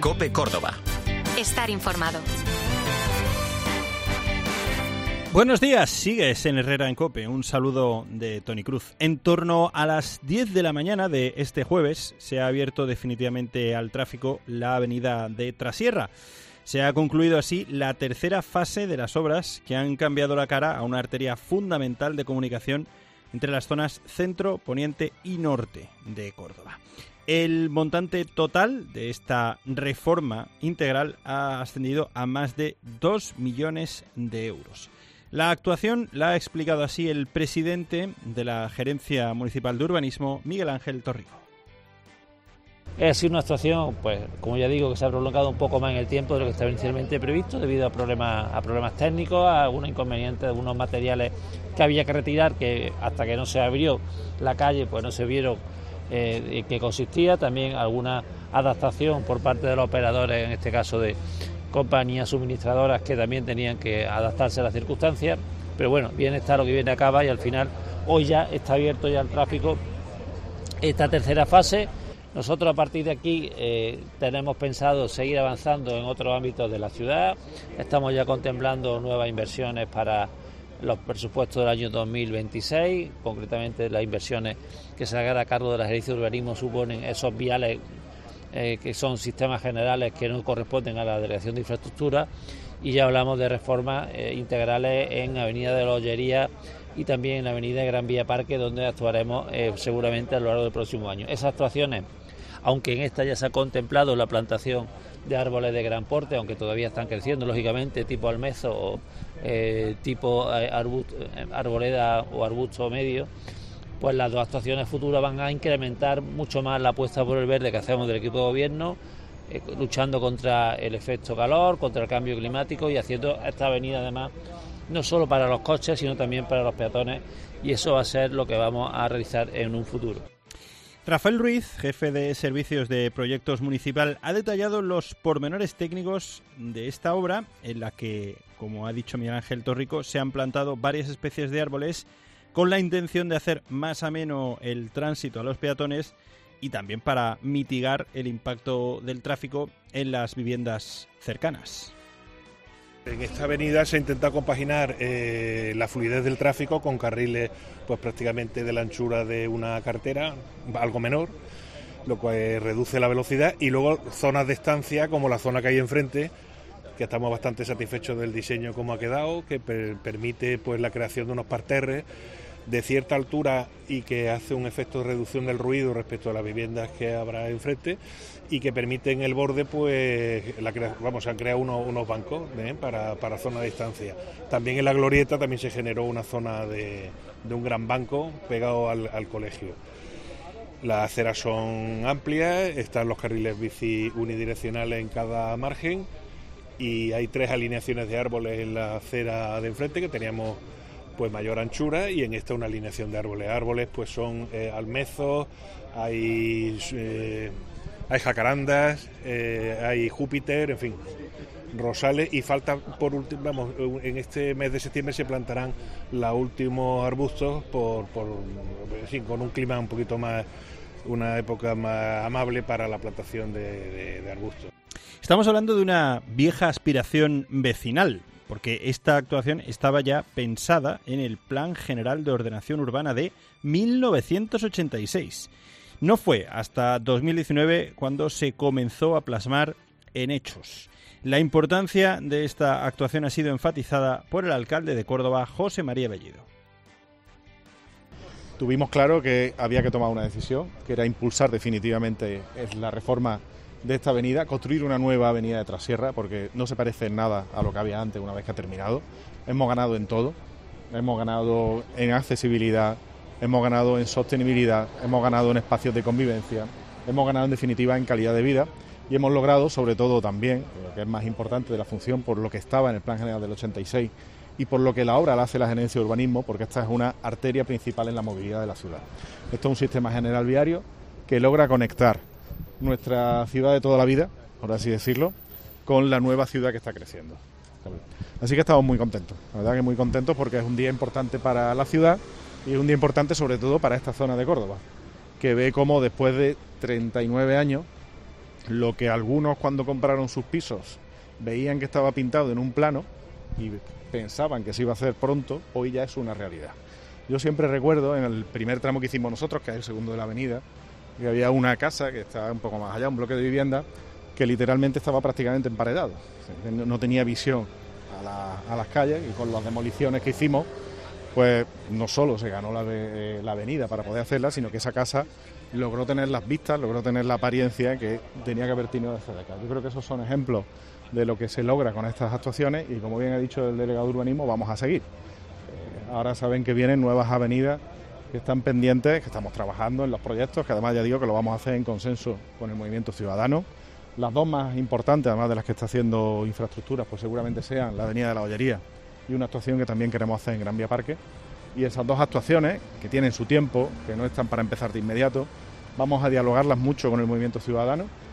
COPE Córdoba. Estar informado. Buenos días, sigues en Herrera en COPE. Un saludo de Toni Cruz. En torno a las 10 de la mañana de este jueves se ha abierto definitivamente al tráfico la avenida de Trasierra. Se ha concluido así la tercera fase de las obras que han cambiado la cara a una arteria fundamental de comunicación entre las zonas centro, poniente y norte de Córdoba. El montante total de esta reforma integral ha ascendido a más de 2 millones de euros. La actuación la ha explicado así el presidente de la Gerencia Municipal de Urbanismo, Miguel Ángel Torrico. Ha sido una actuación, pues como ya digo, que se ha prolongado un poco más en el tiempo de lo que estaba inicialmente previsto, debido a problemas técnicos, a algunos inconvenientes de algunos materiales que había que retirar, que hasta que no se abrió la calle, pues no se vieron en qué consistía. También alguna adaptación por parte de los operadores, en este caso de compañías suministradoras, que también tenían que adaptarse a las circunstancias. Pero bueno, bien está lo que viene acaba, y al final hoy ya está abierto ya el tráfico esta tercera fase. Nosotros a partir de aquí tenemos pensado seguir avanzando en otros ámbitos de la ciudad. Estamos ya contemplando nuevas inversiones para los presupuestos del año 2026, concretamente las inversiones que se hagan a cargo de la Gerencia de Urbanismo suponen esos viales que son sistemas generales que no corresponden a la Delegación de Infraestructura, y ya hablamos de reformas integrales en Avenida de la Ollería y también en la Avenida Gran Vía Parque, donde actuaremos seguramente a lo largo del próximo año. Esas actuaciones, aunque en esta ya se ha contemplado la plantación de árboles de gran porte, aunque todavía están creciendo, lógicamente, tipo almezo o tipo arboleda o arbusto medio, pues las dos actuaciones futuras van a incrementar mucho más la apuesta por el verde que hacemos del equipo de gobierno, luchando contra el efecto calor, contra el cambio climático, y haciendo esta avenida además no solo para los coches, sino también para los peatones, y eso va a ser lo que vamos a realizar en un futuro. Rafael Ruiz, jefe de Servicios de Proyectos Municipal, ha detallado los pormenores técnicos de esta obra, en la que, como ha dicho Miguel Ángel Torrico, se han plantado varias especies de árboles con la intención de hacer más ameno el tránsito a los peatones y también para mitigar el impacto del tráfico en las viviendas cercanas. En esta avenida se intenta compaginar la fluidez del tráfico con carriles pues prácticamente de la anchura de una carretera, algo menor, lo cual reduce la velocidad, y luego zonas de estancia como la zona que hay enfrente, que estamos bastante satisfechos del diseño como ha quedado, que permite pues la creación de unos parterres de cierta altura y que hace un efecto de reducción del ruido respecto a las viviendas que habrá enfrente, y que permiten el borde, pues se han creado unos bancos para zona de distancia. También en la glorieta también se generó una zona de un gran banco pegado al colegio. Las aceras son amplias, están los carriles bici unidireccionales en cada margen, y hay 3 alineaciones de árboles en la acera de enfrente que teníamos pues mayor anchura, y en esta una alineación de árboles. Árboles pues son almezos, hay jacarandas, hay Júpiter, en fin, rosales, y falta por último, en este mes de septiembre se plantarán los últimos arbustos con un clima un poquito más, una época más amable para la plantación de arbustos. Estamos hablando de una vieja aspiración vecinal, porque esta actuación estaba ya pensada en el Plan General de Ordenación Urbana de 1986. No fue hasta 2019 cuando se comenzó a plasmar en hechos. La importancia de esta actuación ha sido enfatizada por el alcalde de Córdoba, José María Bellido. Tuvimos claro que había que tomar una decisión, que era impulsar definitivamente la reforma de esta avenida, construir una nueva avenida de Trasierra, porque no se parece en nada a lo que había antes una vez que ha terminado. Hemos ganado en todo, hemos ganado en accesibilidad, hemos ganado en sostenibilidad, hemos ganado en espacios de convivencia, hemos ganado en definitiva en calidad de vida, y hemos logrado sobre todo también, lo que es más importante de la función, por lo que estaba en el Plan General del 86 y por lo que la obra la hace la Gerencia de Urbanismo, porque esta es una arteria principal en la movilidad de la ciudad. Esto es un sistema general viario que logra conectar nuestra ciudad de toda la vida, por así decirlo, con la nueva ciudad que está creciendo. Así que estamos muy contentos, la verdad que muy contentos, porque es un día importante para la ciudad y es un día importante sobre todo para esta zona de Córdoba, que ve cómo después de 39 años lo que algunos cuando compraron sus pisos veían que estaba pintado en un plano y pensaban que se iba a hacer pronto, hoy ya es una realidad. Yo siempre recuerdo en el primer tramo que hicimos nosotros, que es el segundo de la avenida, que había una casa que estaba un poco más allá, un bloque de vivienda, que literalmente estaba prácticamente emparedado. No tenía visión a las calles, y con las demoliciones que hicimos, pues no solo se ganó la avenida para poder hacerla, sino que esa casa logró tener las vistas, logró tener la apariencia que tenía que haber tenido desde acá. Yo creo que esos son ejemplos de lo que se logra con estas actuaciones y, como bien ha dicho el delegado de urbanismo, vamos a seguir. Ahora saben que vienen nuevas avenidas que están pendientes, que estamos trabajando en los proyectos, que además ya digo que lo vamos a hacer en consenso con el movimiento ciudadano. Las dos más importantes, además de las que está haciendo infraestructuras, pues seguramente sean la avenida de la Ollería y una actuación que también queremos hacer en Gran Vía Parque. Y esas dos actuaciones, que tienen su tiempo, que no están para empezar de inmediato, vamos a dialogarlas mucho con el movimiento ciudadano